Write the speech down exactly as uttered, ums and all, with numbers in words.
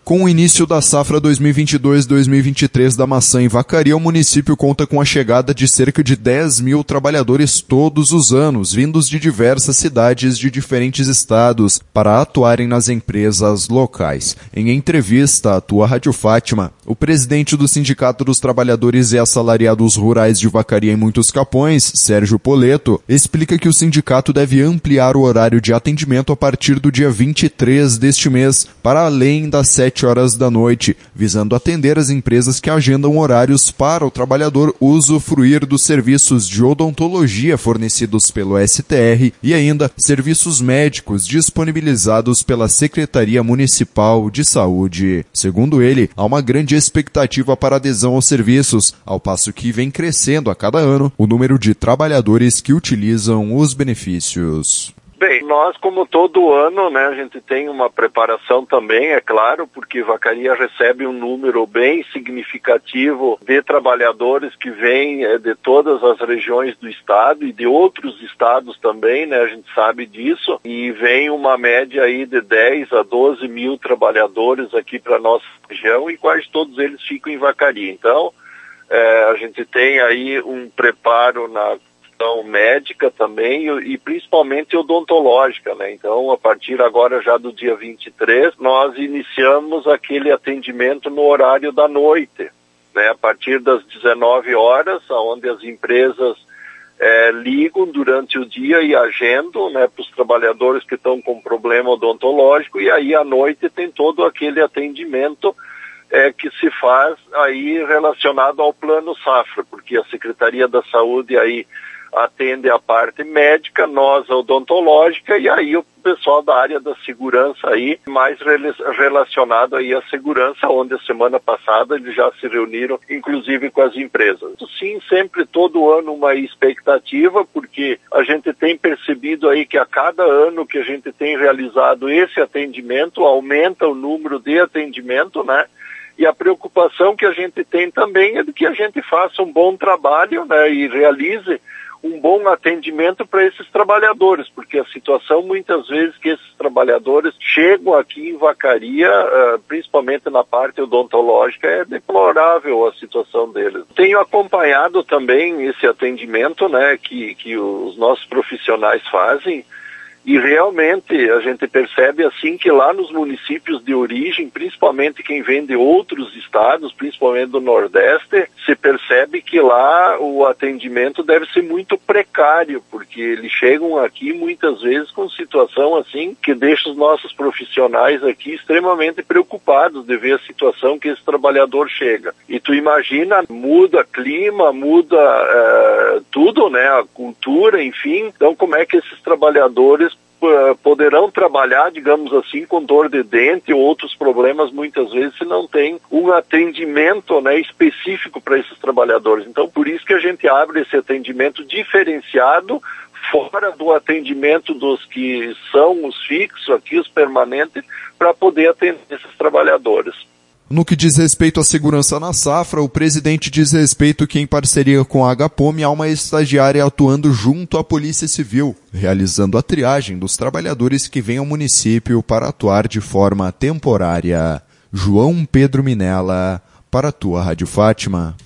Com o início da safra dois mil e vinte e dois dois mil e vinte e três da maçã em Vacaria, o município conta com a chegada de cerca de dez mil trabalhadores todos os anos, vindos de diversas cidades de diferentes estados, para atuarem nas empresas locais. Em entrevista à Tua Rádio Fátima, o presidente do Sindicato dos Trabalhadores e Assalariados Rurais de Vacaria e Muitos Capões, Sérgio Poleto, explica que o sindicato deve ampliar o horário de atendimento a partir do dia vinte e três deste mês, para além das sete horas da noite, visando atender as empresas que agendam horários para o trabalhador usufruir dos serviços de odontologia fornecidos pelo S T R e ainda serviços médicos disponibilizados pela Secretaria Municipal de Saúde. Segundo ele, há uma grande expectativa para adesão aos serviços, ao passo que vem crescendo a cada ano o número de trabalhadores que utilizam os benefícios. Bem, nós como todo ano, né, a gente tem uma preparação também, é claro, porque Vacaria recebe um número bem significativo de trabalhadores que vêm é, de todas as regiões do estado e de outros estados também, né, a gente sabe disso, e vem uma média aí de dez a doze mil trabalhadores aqui para a nossa região e quase todos eles ficam em Vacaria. Então, é, a gente tem aí um preparo na médica também e principalmente odontológica, né? Então, a partir agora já do dia vinte e três, nós iniciamos aquele atendimento no horário da noite, né? A partir das dezenove horas, onde as empresas é, ligam durante o dia e agendam, né, para os trabalhadores que estão com problema odontológico, e aí à noite tem todo aquele atendimento É, que se faz aí relacionado ao plano safra, porque a Secretaria da Saúde aí atende a parte médica, nós a odontológica, e aí o pessoal da área da segurança aí, mais relacionado aí à segurança, onde a semana passada eles já se reuniram, inclusive com as empresas. Sim, sempre todo ano uma expectativa, porque a gente tem percebido aí que a cada ano que a gente tem realizado esse atendimento, aumenta o número de atendimento, né? E a preocupação que a gente tem também é de que a gente faça um bom trabalho, né, e realize um bom atendimento para esses trabalhadores, porque a situação muitas vezes que esses trabalhadores chegam aqui em Vacaria, uh, principalmente na parte odontológica, é deplorável a situação deles. Tenho acompanhado também esse atendimento, né, que, que os nossos profissionais fazem. E realmente a gente percebe assim que lá nos municípios de origem, principalmente quem vem de outros estados, principalmente do Nordeste, se percebe que lá o atendimento deve ser muito precário, porque eles chegam aqui muitas vezes com situação assim que deixa os nossos profissionais aqui extremamente preocupados de ver a situação que esse trabalhador chega. E tu imagina, muda clima, muda uh, tudo, né, a cultura, enfim. Então como é que esses trabalhadores poderão trabalhar, digamos assim, com dor de dente ou outros problemas muitas vezes se não tem um atendimento, né, específico para esses trabalhadores. Então, por isso que a gente abre esse atendimento diferenciado, fora do atendimento dos que são os fixos, aqui os permanentes, para poder atender esses trabalhadores. No que diz respeito à segurança na safra, o presidente diz respeito que, em parceria com a Agapome, há uma estagiária atuando junto à Polícia Civil, realizando a triagem dos trabalhadores que vêm ao município para atuar de forma temporária. João Pedro Minella, para a Tua Rádio Fátima.